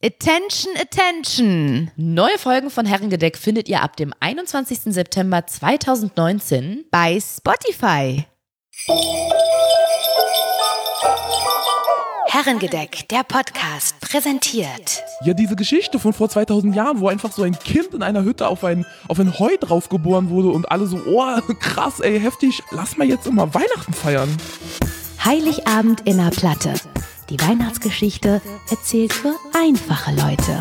Attention, attention! Neue Folgen von Herrengedeck findet ihr ab dem 21. September 2019 bei Spotify. Herrengedeck, der Podcast, präsentiert. Ja, diese Geschichte von vor 2000 Jahren, wo einfach so ein Kind in einer Hütte auf ein Heu drauf geboren wurde und alle so, oh, krass, ey, heftig, lass mal jetzt immer Weihnachten feiern. Heiligabend in der Platte. Die Weihnachtsgeschichte erzählt für einfache Leute.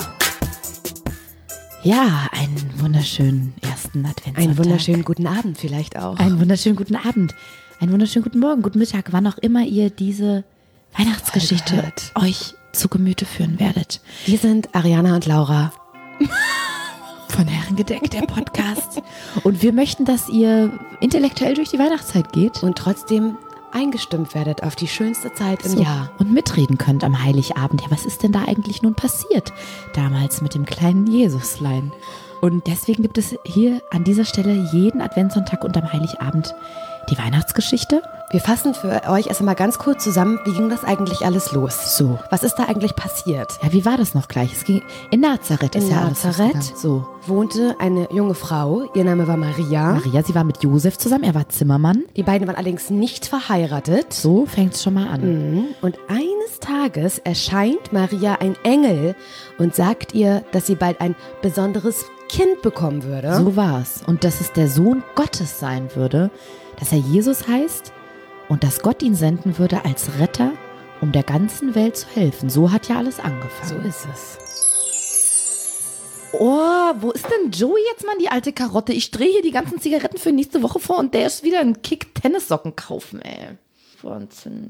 Ja, einen wunderschönen ersten Adventssonntag. Einen wunderschönen guten Abend vielleicht auch. Einen wunderschönen guten Abend. Einen wunderschönen guten Morgen, guten Mittag, wann auch immer ihr diese Weihnachtsgeschichte euch zu Gemüte führen werdet. Wir sind Ariana und Laura. Von Herrengedeck, der Podcast. Und wir möchten, dass ihr intellektuell durch die Weihnachtszeit geht. Und trotzdem eingestimmt werdet auf die schönste Zeit im Jahr. Und mitreden könnt am Heiligabend. Ja, was ist denn da eigentlich nun passiert? Damals mit dem kleinen Jesuslein. Und deswegen gibt es hier an dieser Stelle jeden Adventssonntag und am Heiligabend die Weihnachtsgeschichte. Wir fassen für euch erst einmal ganz kurz zusammen, wie ging das eigentlich alles los? So. Was ist da eigentlich passiert? Ja, wie war das noch gleich? Es ging in Nazareth. In ist ja alles Nazareth losgegangen. So. wohnte eine junge Frau, ihr Name war Maria. Maria, sie war mit Josef zusammen, er war Zimmermann. Die beiden waren allerdings nicht verheiratet. So fängt es schon mal an. Und eines Tages erscheint Maria ein Engel und sagt ihr, dass sie bald ein besonderes Kind bekommen würde. So war es. Und dass es der Sohn Gottes sein würde, dass er Jesus heißt und dass Gott ihn senden würde als Retter, um der ganzen Welt zu helfen. So hat ja alles angefangen. So ist es. Oh, wo ist denn Joey jetzt, Mann, die alte Karotte? Ich drehe hier die ganzen Zigaretten für nächste Woche vor und der ist wieder ein Kick-Tennissocken kaufen, ey. Wahnsinn.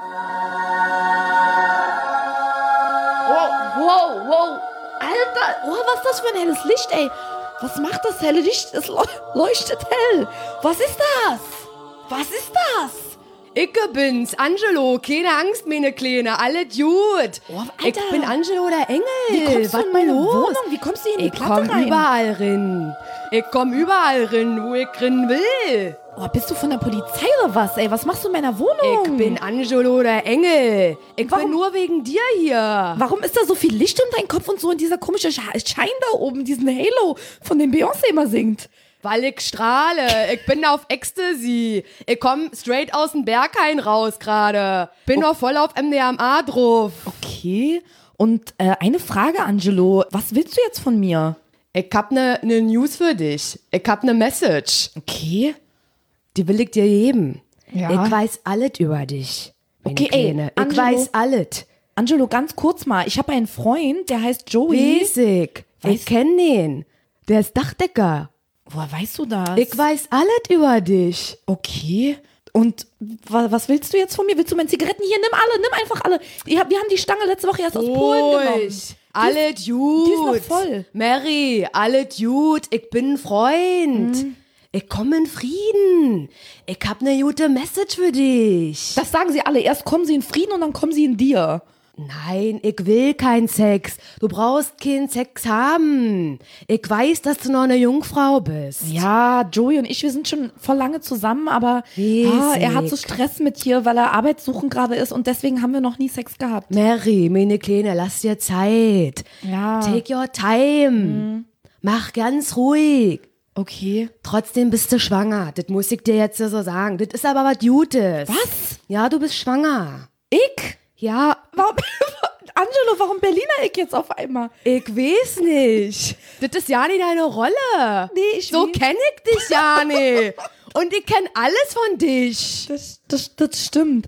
Wow. Alter, oh, was ist das für ein helles Licht, ey? Was macht das helle Licht? Es leuchtet hell. Was ist das? Was ist das? Ich bin's, Angelo, keine Angst, meine Kleine, alles gut. Oh, Alter. Ich bin Angelo, der Engel. Wie kommst du Was in meine los? Wohnung? Wie kommst du hier in die Ich Platte komm rein? überall rein. Ich komm überall rein, wo ich rein will. Oh, bist du von der Polizei oder was, ey? Was machst du in meiner Wohnung? Ich bin Angelo, der Engel. Ich Warum? bin nur wegen dir hier. Warum ist da so viel Licht um deinen Kopf und so und dieser komische Schein da oben, diesen Halo, von dem Beyoncé immer singt? Weil ich strahle. Ich bin auf Ecstasy. Ich komm straight aus dem Berghain raus gerade. Bin noch voll auf MDMA drauf. Okay. Und eine Frage, Angelo. Was willst du jetzt von mir? Ich hab ne News für dich. Ich hab ne Message. Okay. Die will ich dir geben. Ja. Ich weiß alles über dich. Meine Okay, ey, Kleine. Ich Angelo. weiß alles. Angelo, ganz kurz mal. Ich habe einen Freund, der heißt Joey. Weiß ich. Ich kenn den. Der ist Dachdecker. Woher weißt du das? Ich weiß alles über dich. Okay. Und was willst du jetzt von mir? Willst du meine Zigaretten hier? Nimm einfach alle. Wir haben die Stange letzte Woche erst aus Polen genommen. Alles gut. die ist noch voll. Mary, alles gut. Ich bin ein Freund. Ich komme in Frieden. Ich hab ne gute Message für dich. Das sagen sie alle. Erst kommen sie in Frieden und dann kommen sie in dir. Nein, ich will keinen Sex. Du brauchst keinen Sex haben. Ich weiß, dass du noch eine Jungfrau bist. Ja, Joey und ich, wir sind schon voll lange zusammen, aber er hat so Stress mit dir, weil er arbeitssuchend gerade ist und deswegen haben wir noch nie Sex gehabt. Mary, meine Kleine, lass dir Zeit. Ja. Take your time. Mach ganz ruhig. Okay. Trotzdem bist du schwanger. Das muss ich dir jetzt so sagen. Das ist aber was Gutes. Was? Ja, du bist schwanger. Ich? Ja, Warum, Angelo, warum Berliner ich jetzt auf einmal? ich weiß nicht. Das ist ja nicht deine Rolle. Nee, ich So weiß. kenn ich dich ja nicht. Und ich kenn alles von dich. Das stimmt.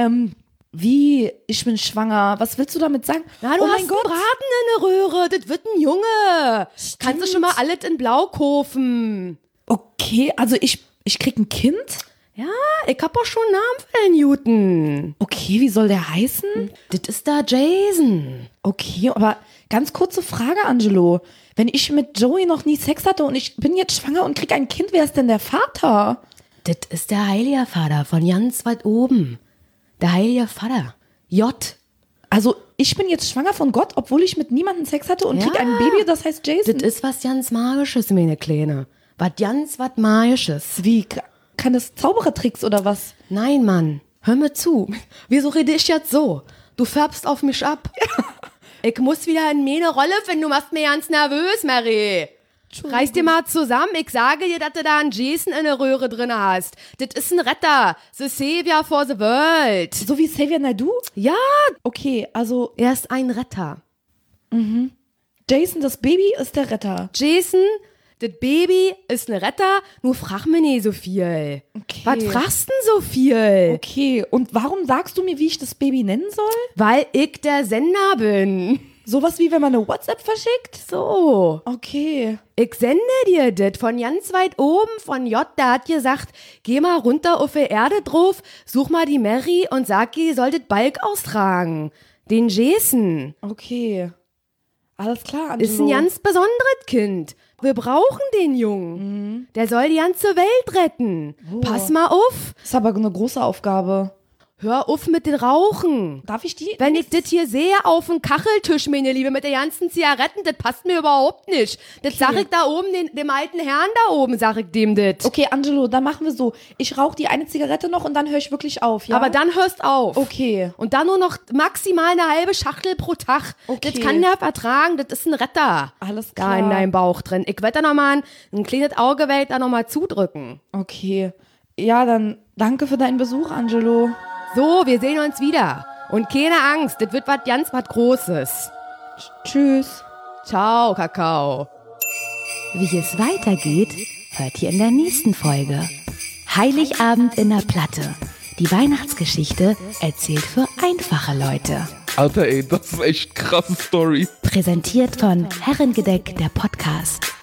Wie? Ich bin schwanger. Was willst du damit sagen? Ja, du oh hast mein Gott. einen Braten in der Röhre. Das wird ein Junge. Kannst du schon mal alles in Blau kaufen. Okay, also ich krieg ein Kind? Ja, ich hab auch schon einen Namen für den Newton. Okay, wie soll der heißen? Das ist da Jason. Okay, aber ganz kurze Frage, Angelo. Wenn ich mit Joey noch nie Sex hatte und ich bin jetzt schwanger und krieg ein Kind, wer ist denn der Vater? Das ist der Heilige Vater von ganz weit oben. Der Heilige Vater. J. Also ich bin jetzt schwanger von Gott, obwohl ich mit niemandem Sex hatte und Ja. krieg ein Baby, das heißt Jason. Das ist was ganz Magisches, meine Kleine. Was Magisches. Wie? Kann das Zauberertricks oder was? Nein, Mann. Hör mir zu. Wieso rede ich jetzt so? Du färbst auf mich ab. Ich muss wieder in meine Rolle finden, du machst mir ganz nervös, Mary. Reiß dir mal zusammen, ich sage dir, dass du da einen Jason in der Röhre drin hast. Das ist ein Retter, the savior for the world. So wie Xavier Naidoo? Ja, Okay, also er ist ein Retter. Jason, das Baby, ist der Retter. Jason, das Baby ist ein Retter, nur frag mir nicht so viel. Okay. Was fragst denn so viel? Okay, und warum sagst du mir, wie ich das Baby nennen soll? Weil ich der Sender bin. Sowas wie, wenn man eine WhatsApp verschickt? So. Okay. Ich sende dir das von ganz weit oben, von J, der hat gesagt, geh mal runter auf die Erde drauf, such mal die Mary und sag ihr, die soll das Balk austragen. Den Jason. Okay. Alles klar, Angelo. Ist ein ganz besonderes Kind. Wir brauchen den Jungen. Der soll die ganze Welt retten. Pass mal auf. Ist aber eine große Aufgabe. Hör auf mit dem Rauchen. Darf ich die? Wenn ich das hier sehe auf dem Kacheltisch, meine Liebe, mit den ganzen Zigaretten, das passt mir überhaupt nicht. Das sag ich da oben, dem alten Herrn da oben, sag ich dem das. Okay, Angelo, dann machen wir so. Ich rauche die eine Zigarette noch und dann höre ich wirklich auf, ja? Aber dann hörst auf. Okay. Und dann nur noch maximal eine halbe Schachtel pro Tag. Okay. Das kann der vertragen, das ist ein Retter. Alles Da klar. in deinem Bauch drin. Ich werde da nochmal ein kleines Auge da nochmal zudrücken. Okay. Ja, dann danke für deinen Besuch, Angelo. So, wir sehen uns wieder. Und keine Angst, das wird was Großes. Tschüss. Ciao, Kakao. Wie es weitergeht, hört ihr in der nächsten Folge. Heiligabend in der Platte. Die Weihnachtsgeschichte erzählt für einfache Leute. Alter, ey, das ist echt krasse Story. Präsentiert von Herrengedeck, der Podcast.